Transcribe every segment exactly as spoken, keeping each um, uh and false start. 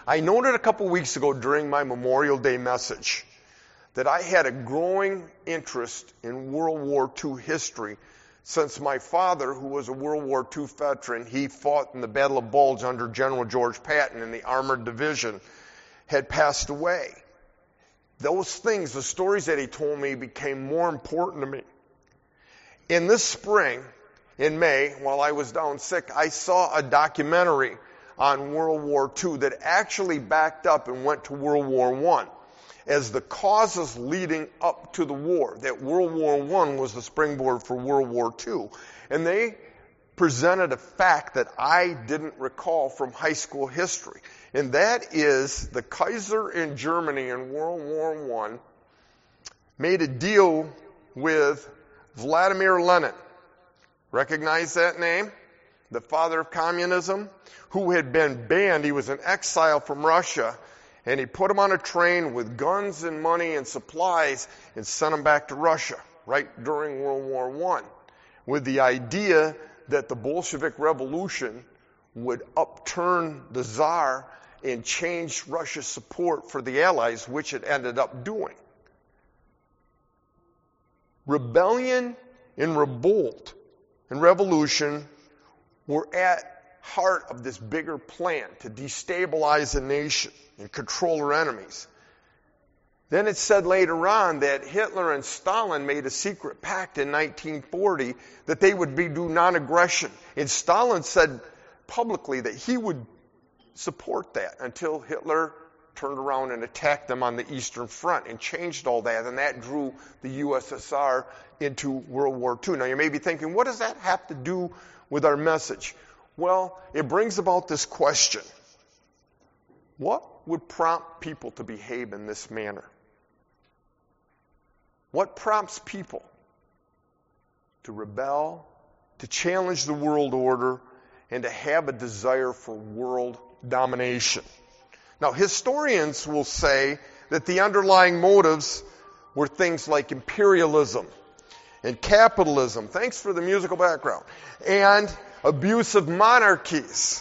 I noted a couple weeks ago during my Memorial Day message that I had a growing interest in World War Two history since my father, who was a World War Two veteran, he fought in the Battle of Bulge under General George Patton in the Armored Division, had passed away. Those things, the stories that he told me, became more important to me. In this spring, in May, while I was down sick, I saw a documentary on World War Two that actually backed up and went to World War One as the causes leading up to the war, that World War One was the springboard for World War Two. And they presented a fact that I didn't recall from high school history. And that is the Kaiser in Germany in World War One made a deal with Vladimir Lenin. Recognize that name? The father of communism, who had been banned. He was in exile from Russia. And he put him on a train with guns and money and supplies and sent him back to Russia right during World War One with the idea that the Bolshevik Revolution would upturn the Tsar and change Russia's support for the Allies, which it ended up doing. Rebellion and revolt and revolution were at heart of this bigger plan to destabilize a nation and control her enemies. Then it said later on that Hitler and Stalin made a secret pact in nineteen forty that they would be do non-aggression. And Stalin said publicly that he would support that until Hitler turned around and attacked them on the Eastern Front and changed all that. And that drew the U S S R into World War Two. Now you may be thinking, what does that have to do with our message? Well, it brings about this question. What would prompt people to behave in this manner? What prompts people to rebel, to challenge the world order, and to have a desire for world domination? Now, historians will say that the underlying motives were things like imperialism and capitalism. Thanks for the musical background. And abuse of monarchies.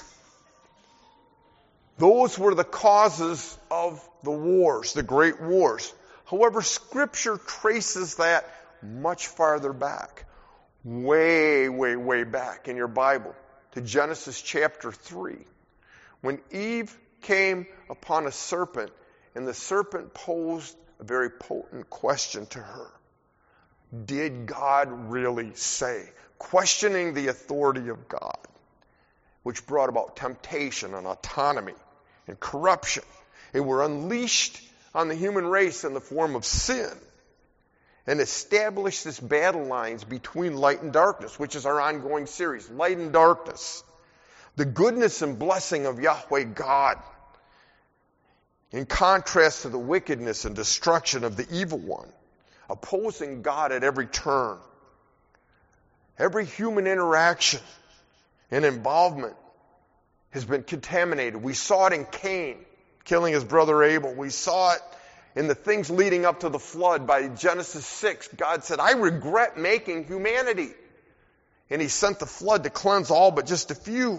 Those were the causes of the wars, the great wars. However, Scripture traces that much farther back, way, way, way back in your Bible, to Genesis chapter three, when Eve came upon a serpent, and the serpent posed a very potent question to her. Did God really say? Questioning the authority of God, which brought about temptation and autonomy and corruption. They were unleashed on the human race in the form of sin and established this battle lines between light and darkness, which is our ongoing series, Light and Darkness. The goodness and blessing of Yahweh God in contrast to the wickedness and destruction of the evil one, opposing God at every turn. Every human interaction and involvement has been contaminated. We saw it in Cain killing his brother Abel. We saw it in the things leading up to the flood. By Genesis six, God said, I regret making humanity. And he sent the flood to cleanse all but just a few.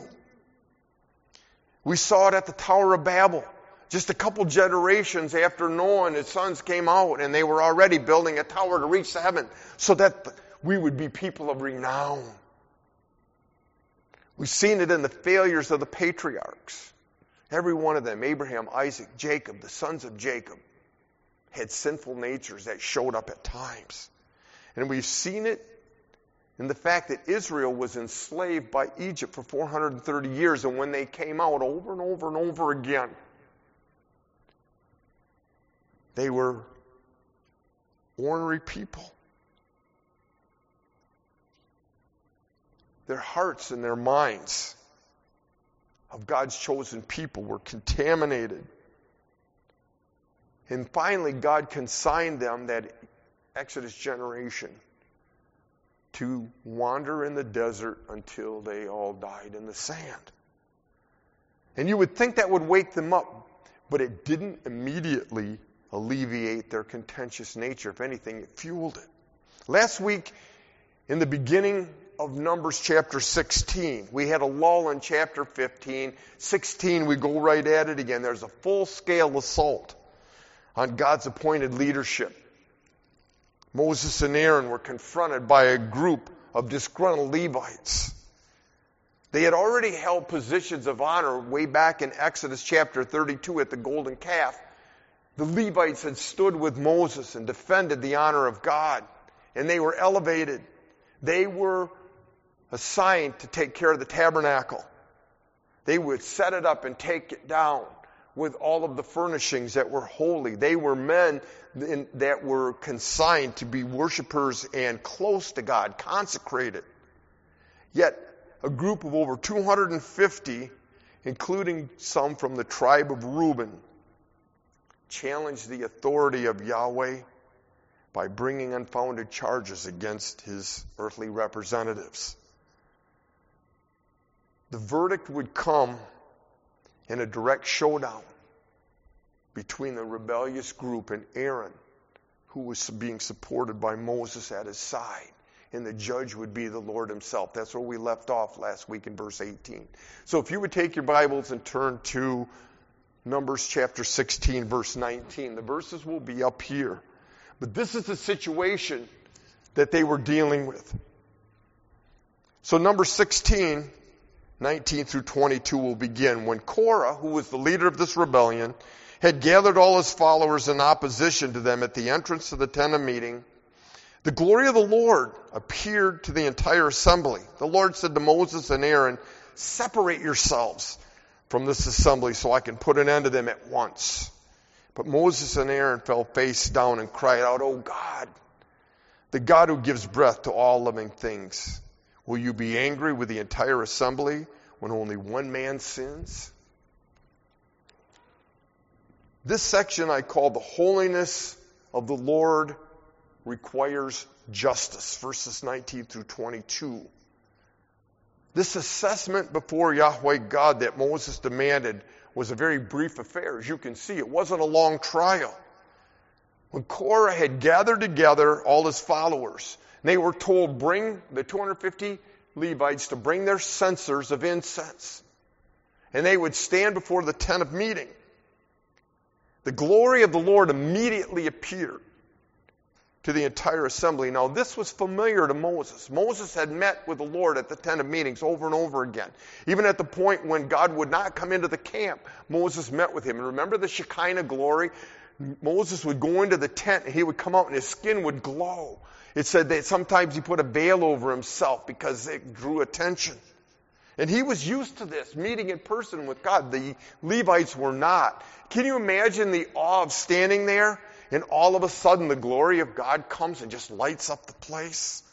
We saw it at the Tower of Babel. Just a couple generations after Noah and his sons came out, and they were already building a tower to reach heaven so that we would be people of renown. We've seen it in the failures of the patriarchs. Every one of them, Abraham, Isaac, Jacob, the sons of Jacob, had sinful natures that showed up at times. And we've seen it in the fact that Israel was enslaved by Egypt for four hundred thirty years, and when they came out over and over and over again, they were ornery people. Their hearts and their minds of God's chosen people were contaminated. And finally, God consigned them, that Exodus generation, to wander in the desert until they all died in the sand. And you would think that would wake them up, but it didn't immediately alleviate their contentious nature. If anything, it fueled it. Last week, in the beginning of Numbers chapter sixteen. We had a lull in chapter fifteen. sixteen, we go right at it again. There's a full-scale assault on God's appointed leadership. Moses and Aaron were confronted by a group of disgruntled Levites. They had already held positions of honor way back in Exodus chapter thirty-two at the golden calf. The Levites had stood with Moses and defended the honor of God, and they were elevated. They were assigned to take care of the tabernacle. They would set it up and take it down with all of the furnishings that were holy. They were men in, that were consigned to be worshipers and close to God, consecrated. Yet, a group of over two hundred fifty, including some from the tribe of Reuben, challenged the authority of Yahweh by bringing unfounded charges against his earthly representatives. The verdict would come in a direct showdown between the rebellious group and Aaron, who was being supported by Moses at his side. And the judge would be the Lord himself. That's where we left off last week in verse eighteen. So if you would take your Bibles and turn to Numbers chapter sixteen, verse nineteen. The verses will be up here. But this is the situation that they were dealing with. So Numbers sixteen, nineteen through twenty-two will begin. When Korah, who was the leader of this rebellion, had gathered all his followers in opposition to them at the entrance to the tent of meeting, the glory of the Lord appeared to the entire assembly. The Lord said to Moses and Aaron, "Separate yourselves from this assembly so I can put an end to them at once." But Moses and Aaron fell face down and cried out, "O God, the God who gives breath to all living things, will you be angry with the entire assembly when only one man sins?" This section I call the holiness of the Lord requires justice, verses nineteen through twenty-two. This assessment before Yahweh God that Moses demanded was a very brief affair. As you can see, it wasn't a long trial. When Korah had gathered together all his followers, they were told, bring the two hundred fifty Levites to bring their censers of incense. And they would stand before the tent of meeting. The glory of the Lord immediately appeared to the entire assembly. Now, this was familiar to Moses. Moses had met with the Lord at the tent of meetings over and over again. Even at the point when God would not come into the camp, Moses met with him. And remember the Shekinah glory? Moses would go into the tent and he would come out and his skin would glow. It said that sometimes he put a veil over himself because it drew attention. And he was used to this, meeting in person with God. The Levites were not. Can you imagine the awe of standing there? And all of a sudden the glory of God comes and just lights up the place.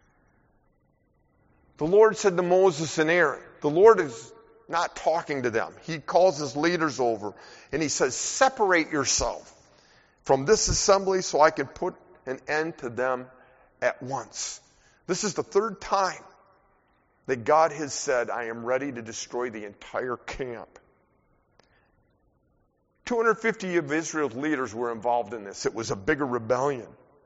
The Lord said to Moses and Aaron, the Lord is not talking to them. He calls his leaders over and he says, "Separate yourself from this assembly so I can put an end to them at once." This is the third time that God has said, "I am ready to destroy the entire camp." two hundred fifty of Israel's leaders were involved in this. It was a bigger rebellion.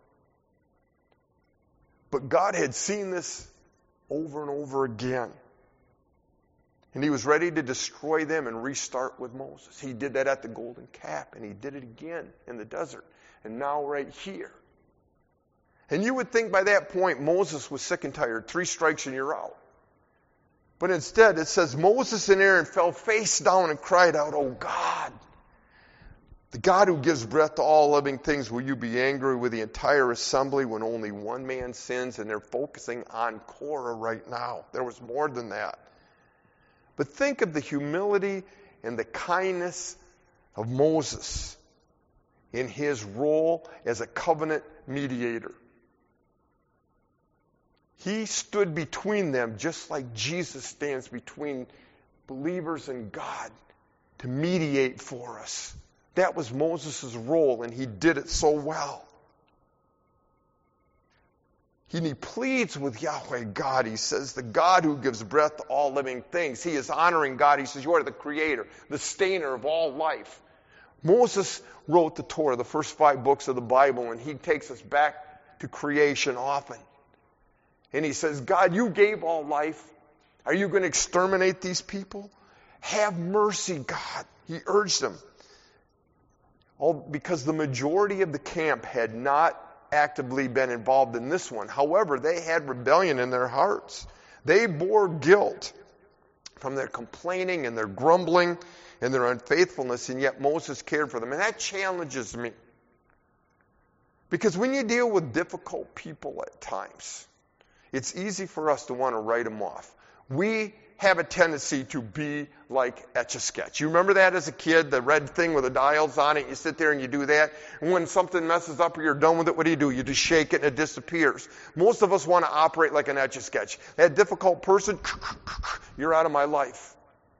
But God had seen this over and over again. And he was ready to destroy them and restart with Moses. He did that at the golden calf, and he did it again in the desert. And now right here. And you would think by that point Moses was sick and tired. Three strikes and you're out. But instead it says Moses and Aaron fell face down and cried out, "Oh God, the God who gives breath to all living things, will you be angry with the entire assembly when only one man sins?" And they're focusing on Korah right now. There was more than that. But think of the humility and the kindness of Moses in his role as a covenant mediator. He stood between them just like Jesus stands between believers and God to mediate for us. That was Moses' role, and he did it so well. And he pleads with Yahweh God. He says, the God who gives breath to all living things. He is honoring God. He says, you are the creator, the sustainer of all life. Moses wrote the Torah, the first five books of the Bible, and he takes us back to creation often. And he says, God, you gave all life. Are you going to exterminate these people? Have mercy, God. He urged them. All because the majority of the camp had not actively been involved in this one. However, they had rebellion in their hearts. They bore guilt from their complaining and their grumbling and their unfaithfulness, and yet Moses cared for them. And that challenges me. Because when you deal with difficult people at times, it's easy for us to want to write them off. We have a tendency to be like Etch-a-Sketch. You remember that as a kid, the red thing with the dials on it? You sit there and you do that. And when something messes up or you're done with it, what do you do? You just shake it and it disappears. Most of us want to operate like an Etch-a-Sketch. That difficult person, you're out of my life.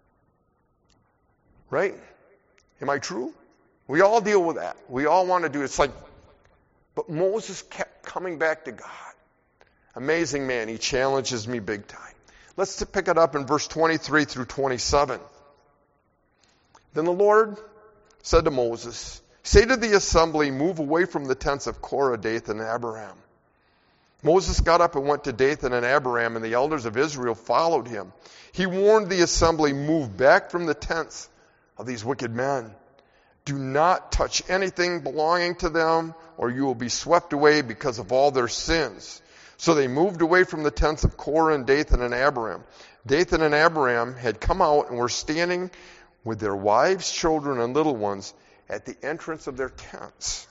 Right? Am I true? We all deal with that. We all want to do it. It's like, but Moses kept coming back to God. Amazing man. He challenges me big time. Let's pick it up in verse twenty-three through twenty-seven. Then the Lord said to Moses, say to the assembly, move away from the tents of Korah, Dathan, and Abiram. Moses got up and went to Dathan and Abiram, and the elders of Israel followed him. He warned the assembly, move back from the tents of these wicked men. Do not touch anything belonging to them, or you will be swept away because of all their sins. So they moved away from the tents of Korah and Dathan and Abiram. Dathan and Abiram had come out and were standing with their wives, children, and little ones at the entrance of their tents.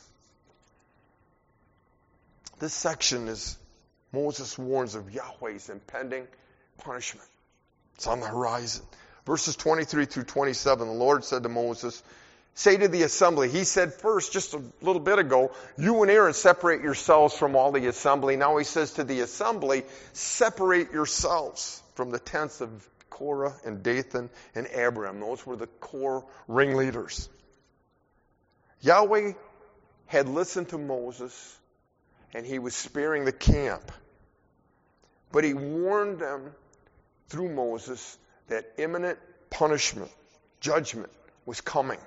This section is Moses warns of Yahweh's impending punishment. It's on the horizon. Verses twenty-three through twenty-seven, the Lord said to Moses, say to the assembly, he said first, just a little bit ago, you and Aaron separate yourselves from all the assembly. Now he says to the assembly, separate yourselves from the tents of Korah and Dathan and Abiram. Those were the core ringleaders. Yahweh had listened to Moses and he was sparing the camp. But he warned them through Moses that imminent punishment, judgment was coming.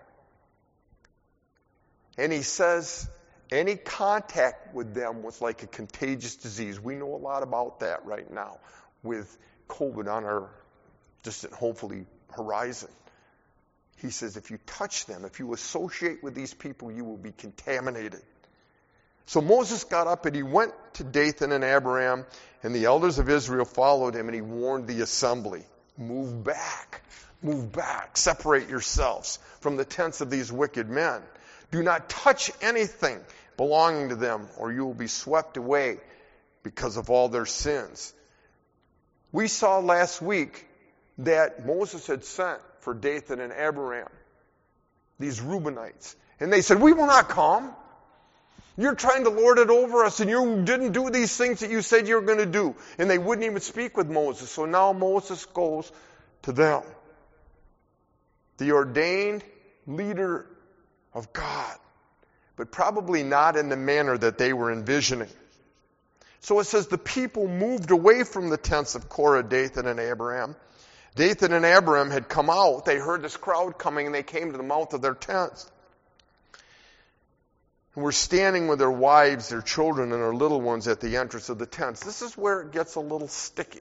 And he says any contact with them was like a contagious disease. We know a lot about that right now with COVID on our distant, hopefully, horizon. He says if you touch them, if you associate with these people, you will be contaminated. So Moses got up and he went to Dathan and Abiram, and the elders of Israel followed him, and he warned the assembly, move back, move back, separate yourselves from the tents of these wicked men. Do not touch anything belonging to them, or you will be swept away because of all their sins. We saw last week that Moses had sent for Dathan and Abiram, these Reubenites. And they said, we will not come. You're trying to lord it over us, and you didn't do these things that you said you were going to do. And they wouldn't even speak with Moses. So now Moses goes to them. The ordained leader of God, but probably not in the manner that they were envisioning. So it says the people moved away from the tents of Korah, Dathan, and Abiram. Dathan and Abiram had come out. They heard this crowd coming, and they came to the mouth of their tents. And were standing with their wives, their children, and their little ones at the entrance of the tents. This is where it gets a little sticky.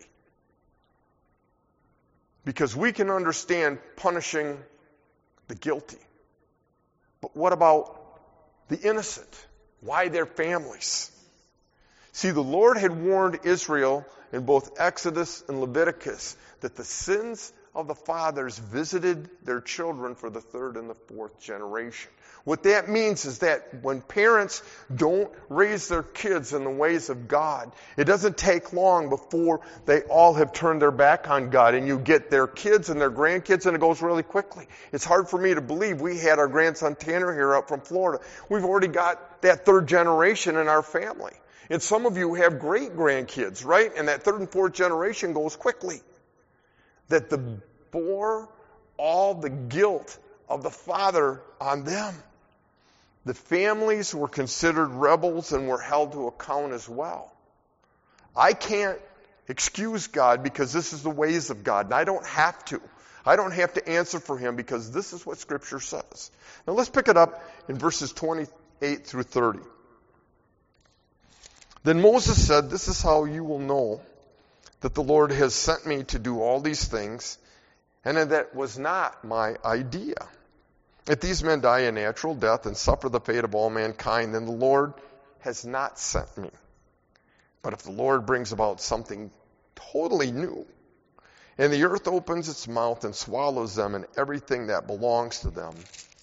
Because we can understand punishing the guilty. But what about the innocent? Why their families? See, the Lord had warned Israel in both Exodus and Leviticus that the sins of the fathers visited their children for the third and the fourth generation. What that means is that when parents don't raise their kids in the ways of God, it doesn't take long before they all have turned their back on God, and you get their kids and their grandkids, and it goes really quickly. It's hard for me to believe. We had our grandson Tanner here up from Florida. We've already got that third generation in our family. And some of you have great grandkids, right? And that third and fourth generation goes quickly. That the bore all the guilt of the father on them. The families were considered rebels and were held to account as well. I can't excuse God because this is the ways of God, and I don't have to. I don't have to answer for him because this is what Scripture says. Now let's pick it up in verses twenty-eight through thirty. Then Moses said, "This is how you will know that the Lord has sent me to do all these things, and that it was not my idea. If these men die a natural death and suffer the fate of all mankind, then the Lord has not sent me. But if the Lord brings about something totally new, and the earth opens its mouth and swallows them and everything that belongs to them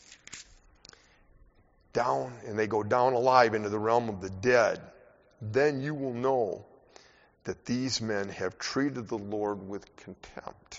down, and they go down alive into the realm of the dead, then you will know that these men have treated the Lord with contempt."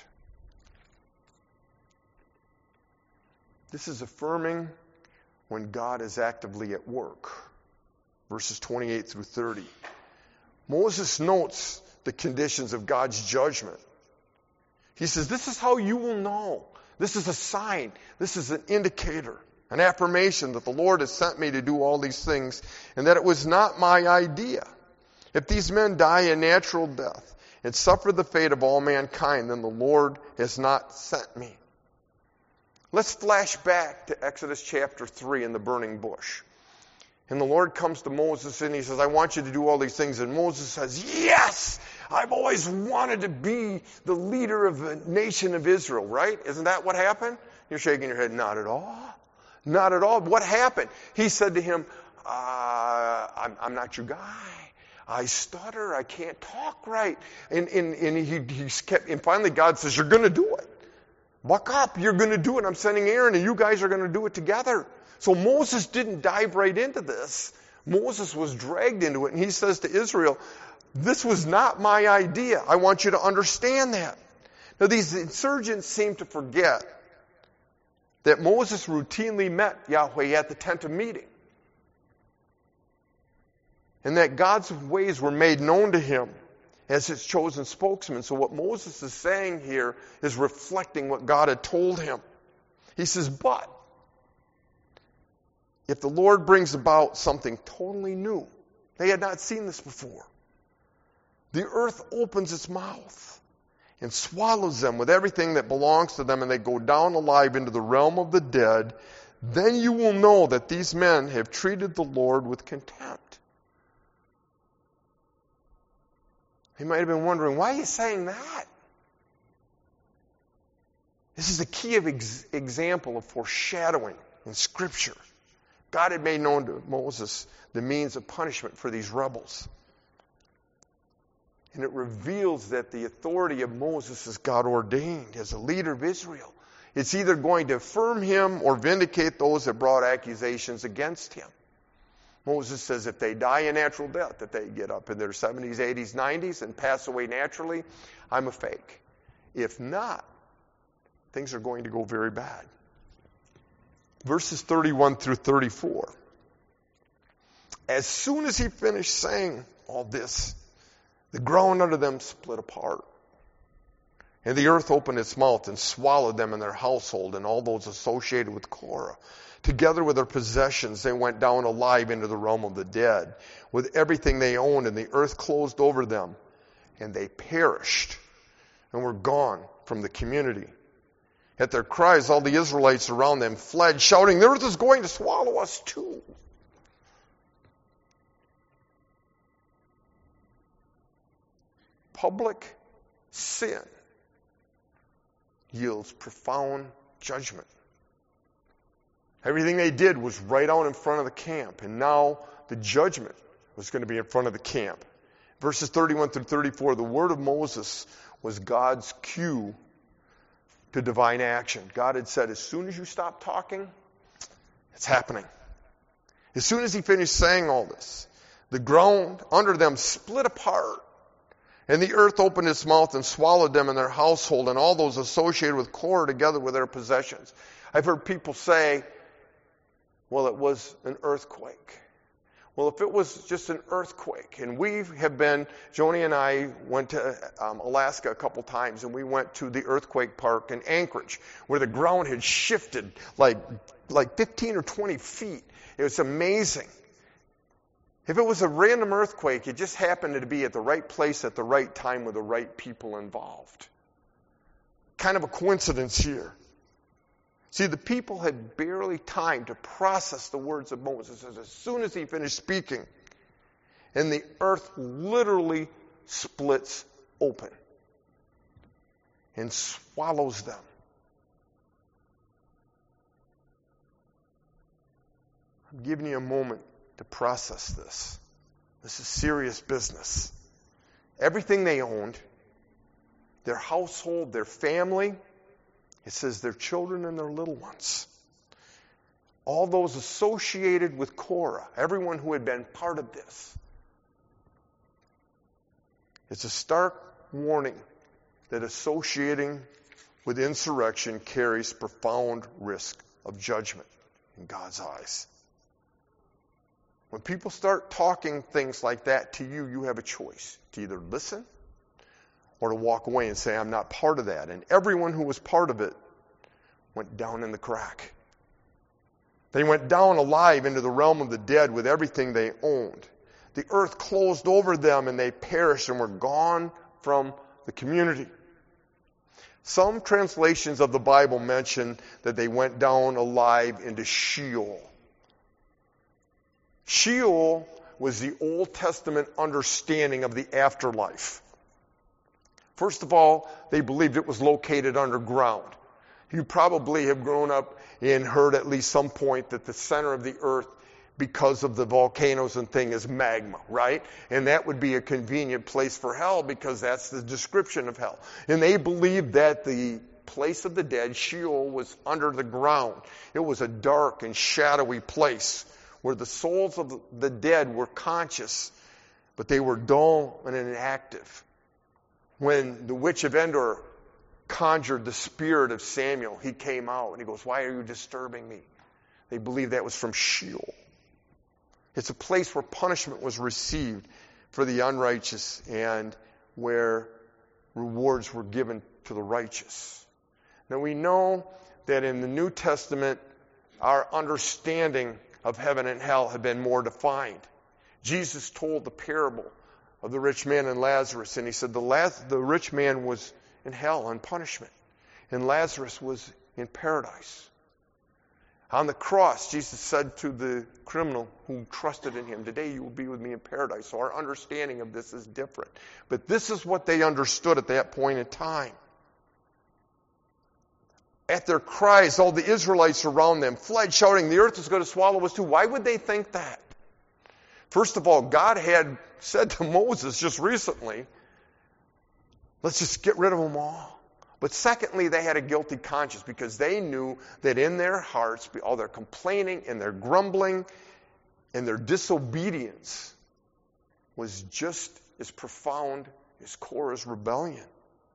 This is affirming when God is actively at work. Verses twenty-eight through thirty. Moses notes the conditions of God's judgment. He says, this is how you will know. This is a sign. This is an indicator, an affirmation that the Lord has sent me to do all these things, and that it was not my idea. If these men die a natural death and suffer the fate of all mankind, then the Lord has not sent me. Let's flash back to Exodus chapter three in the burning bush. And the Lord comes to Moses and he says, "I want you to do all these things." And Moses says, "Yes! I've always wanted to be the leader of the nation of Israel," right? Isn't that what happened? You're shaking your head. Not at all. Not at all. What happened? He said to him, uh, I'm, I'm not your guy. I stutter. I can't talk right. And, and, and he, he kept, and finally God says, "You're going to do it. Buck up. You're going to do it. I'm sending Aaron and you guys are going to do it together." So Moses didn't dive right into this. Moses was dragged into it. And he says to Israel, "This was not my idea. I want you to understand that." Now these insurgents seem to forget that Moses routinely met Yahweh at the tent of meeting. And that God's ways were made known to him as his chosen spokesman. So what Moses is saying here is reflecting what God had told him. He says, "But if the Lord brings about something totally new," they had not seen this before, "the earth opens its mouth and swallows them with everything that belongs to them, and they go down alive into the realm of the dead, then you will know that these men have treated the Lord with contempt." You might have been wondering, why are you saying that? This is a key of ex- example of foreshadowing in Scripture. God had made known to Moses the means of punishment for these rebels. And it reveals that the authority of Moses is God ordained as a leader of Israel. It's either going to affirm him or vindicate those that brought accusations against him. Moses says if they die a natural death, that they get up in their seventies, eighties, nineties and pass away naturally, I'm a fake. If not, things are going to go very bad. Verses thirty-one through thirty-four. As soon as he finished saying all this, the ground under them split apart. And the earth opened its mouth and swallowed them and their household and all those associated with Korah. Together with their possessions, they went down alive into the realm of the dead, with everything they owned, and the earth closed over them, and they perished and were gone from the community. At their cries, all the Israelites around them fled, shouting, "The earth is going to swallow us too." Public sin yields profound judgment. Everything they did was right out in front of the camp, and now the judgment was going to be in front of the camp. Verses thirty-one through thirty-four, the word of Moses was God's cue to divine action. God had said, as soon as you stop talking, it's happening. As soon as he finished saying all this, the ground under them split apart, and the earth opened its mouth and swallowed them and their household and all those associated with Korah together with their possessions. I've heard people say, well, it was an earthquake. Well, if it was just an earthquake, and we have been, Joni and I went to um, Alaska a couple times, and we went to the earthquake park in Anchorage, where the ground had shifted like, like fifteen or twenty feet. It was amazing. If it was a random earthquake, it just happened to be at the right place at the right time with the right people involved. Kind of a coincidence here. See, the people had barely time to process the words of Moses as soon as he finished speaking. And the earth literally splits open and swallows them. I'm giving you a moment to process this. This is serious business. Everything they owned, their household, their family, it says their children and their little ones. All those associated with Korah, everyone who had been part of this. It's a stark warning that associating with insurrection carries profound risk of judgment in God's eyes. When people start talking things like that to you, you have a choice to either listen or to walk away and say, I'm not part of that. And everyone who was part of it went down in the crack. They went down alive into the realm of the dead with everything they owned. The earth closed over them and they perished and were gone from the community. Some translations of the Bible mention that they went down alive into Sheol. Sheol was the Old Testament understanding of the afterlife. First of all, they believed it was located underground. You probably have grown up and heard at least some point that the center of the earth, because of the volcanoes and thing, is magma, right? And that would be a convenient place for hell because that's the description of hell. And they believed that the place of the dead, Sheol, was under the ground. It was a dark and shadowy place where the souls of the dead were conscious, but they were dull and inactive. When the witch of Endor conjured the spirit of Samuel, he came out and he goes, why are you disturbing me? They believed that was from Sheol. It's a place where punishment was received for the unrighteous and where rewards were given to the righteous. Now we know that in the New Testament, our understanding of heaven and hell have been more defined. Jesus told the parable of the rich man and Lazarus, and he said the, Laz- the rich man was in hell on punishment, and Lazarus was in paradise. On the cross, Jesus said to the criminal who trusted in him, today you will be with me in paradise. So our understanding of this is different. But this is what they understood at that point in time. At their cries, all the Israelites around them fled, shouting, the earth is going to swallow us too. Why would they think that? First of all, God had said to Moses just recently, let's just get rid of them all. But secondly, they had a guilty conscience because they knew that in their hearts, all their complaining and their grumbling and their disobedience was just as profound as Korah's rebellion.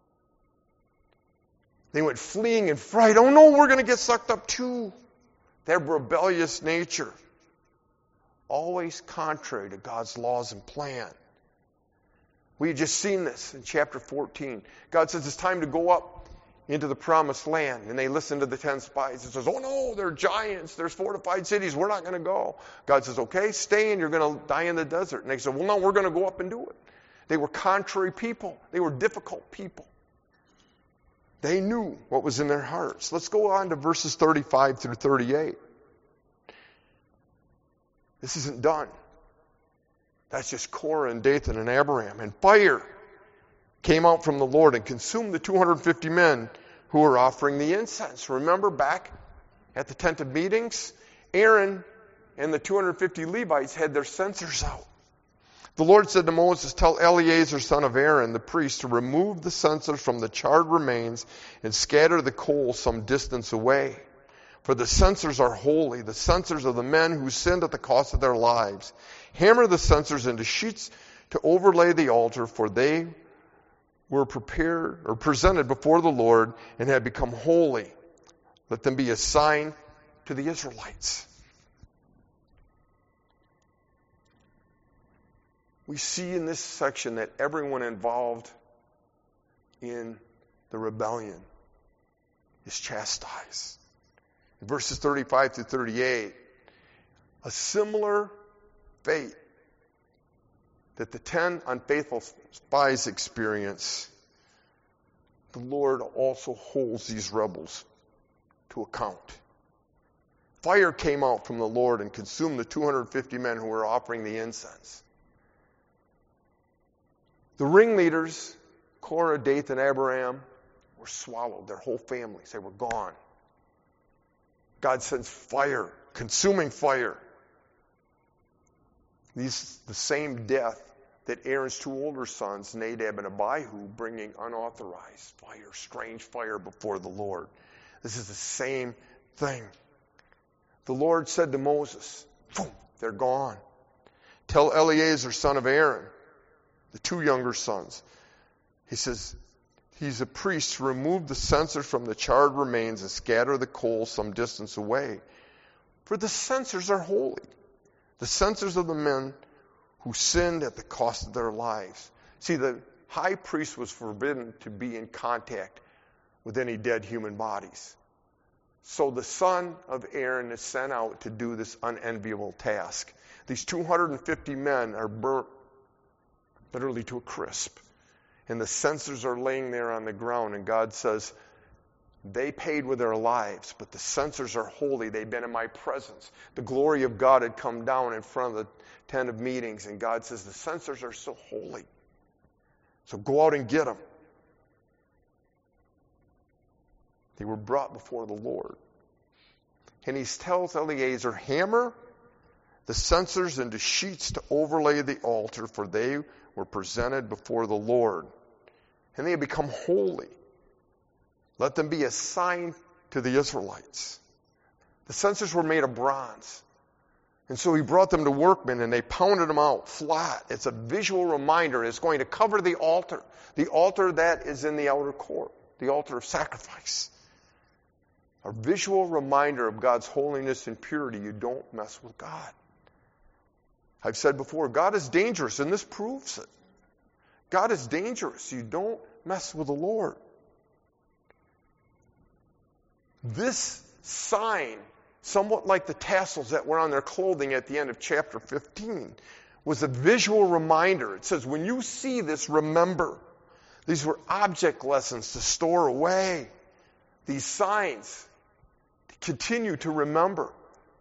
They went fleeing in fright. Oh no, we're going to get sucked up too. Their rebellious nature, always contrary to God's laws and plan. We had just seen this in chapter fourteen. God says it's time to go up into the promised land. And they listen to the ten spies. It says, oh no, they're giants. There's fortified cities. We're not going to go. God says, okay, stay and you're going to die in the desert. And they said, well, no, we're going to go up and do it. They were contrary people. They were difficult people. They knew what was in their hearts. Let's go on to verses thirty-five through thirty-eight. This isn't done. That's just Korah and Dathan and Abiram. And fire came out from the Lord and consumed the two hundred fifty men who were offering the incense. Remember back at the tent of meetings? Aaron and the two hundred fifty Levites had their censers out. The Lord said to Moses, tell Eleazar, son of Aaron, the priest, to remove the censers from the charred remains and scatter the coals some distance away. For the censers are holy, the censers of the men who sinned at the cost of their lives. Hammer the censers into sheets to overlay the altar, for they were prepared or presented before the Lord and had become holy. Let them be a sign to the Israelites. We see in this section that everyone involved in the rebellion is chastised. In verses thirty-five through thirty-eight, a similar fate that the ten unfaithful spies experience, the Lord also holds these rebels to account. Fire came out from the Lord and consumed the two hundred fifty men who were offering the incense. The ringleaders, Korah, Dathan, Abiram, were swallowed. Their whole families, they were gone. God sends fire, consuming fire. These the same death that Aaron's two older sons, Nadab and Abihu, bringing unauthorized fire, strange fire before the Lord. This is the same thing. The Lord said to Moses, boom, they're gone. Tell Eleazar, son of Aaron, the two younger sons. He says, he's a priest to remove the censers from the charred remains and scatter the coals some distance away. For the censers are holy, the censers of the men who sinned at the cost of their lives. See, the high priest was forbidden to be in contact with any dead human bodies. So the son of Aaron is sent out to do this unenviable task. These two hundred fifty men are burnt literally to a crisp. And the censers are laying there on the ground, and God says, they paid with their lives, but the censers are holy. They've been in my presence. The glory of God had come down in front of the tent of meetings, and God says, the censers are so holy. So go out and get them. They were brought before the Lord. And he tells Eleazar, hammer the censers into sheets to overlay the altar, for they were presented before the Lord. And they have become holy. Let them be a sign to the Israelites. The censers were made of bronze. And so he brought them to workmen, and they pounded them out flat. It's a visual reminder. It's going to cover the altar. The altar that is in the outer court. The altar of sacrifice. A visual reminder of God's holiness and purity. You don't mess with God. I've said before, God is dangerous, and this proves it. God is dangerous. You don't mess with the Lord. This sign, somewhat like the tassels that were on their clothing at the end of chapter fifteen, was a visual reminder. It says, when you see this, remember. These were object lessons to store away. These signs to continue to remember.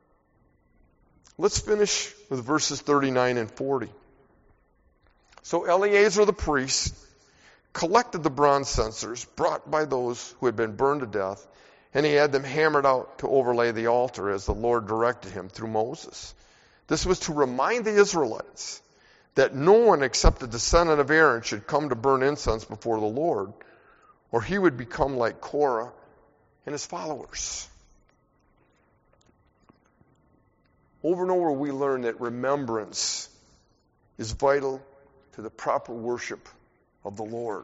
Let's finish with verses thirty-nine and forty. So Eleazar the priest collected the bronze censers brought by those who had been burned to death, and he had them hammered out to overlay the altar as the Lord directed him through Moses. This was to remind the Israelites that no one except a descendant of Aaron should come to burn incense before the Lord, or he would become like Korah and his followers. Over and over we learn that remembrance is vital to the proper worship of the Lord.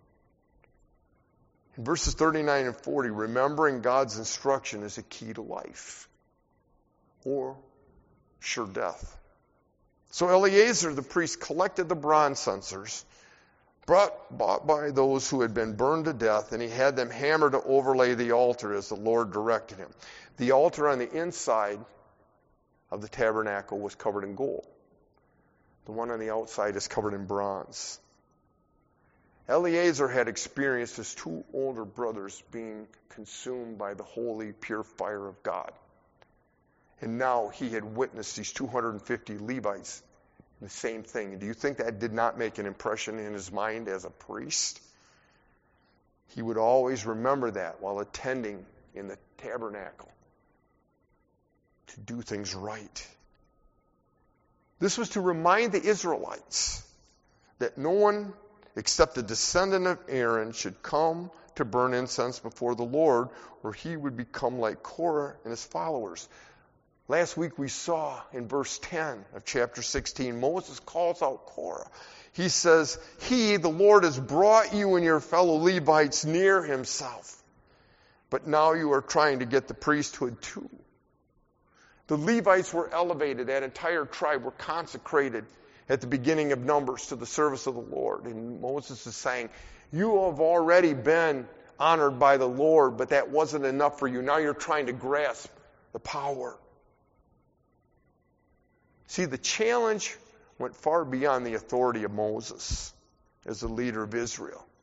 In verses thirty-nine and forty, remembering God's instruction is a key to life, or sure death. So Eleazar the priest collected the bronze censers brought, bought by those who had been burned to death, and he had them hammered to overlay the altar as the Lord directed him. The altar on the inside of the tabernacle was covered in gold. The one on the outside is covered in bronze. Eleazar had experienced his two older brothers being consumed by the holy, pure fire of God. And now he had witnessed these two hundred fifty Levites, the same thing. Do you think that did not make an impression in his mind as a priest? He would always remember that while attending in the tabernacle to do things right. This was to remind the Israelites that no one except a descendant of Aaron should come to burn incense before the Lord, or he would become like Korah and his followers. Last week we saw in verse ten of chapter sixteen, Moses calls out Korah. He says, he, the Lord, has brought you and your fellow Levites near himself. But now you are trying to get the priesthood too. The Levites were elevated. That entire tribe were consecrated at the beginning of Numbers to the service of the Lord. And Moses is saying, you have already been honored by the Lord, but that wasn't enough for you. Now you're trying to grasp the power. See, the challenge went far beyond the authority of Moses as the leader of Israel.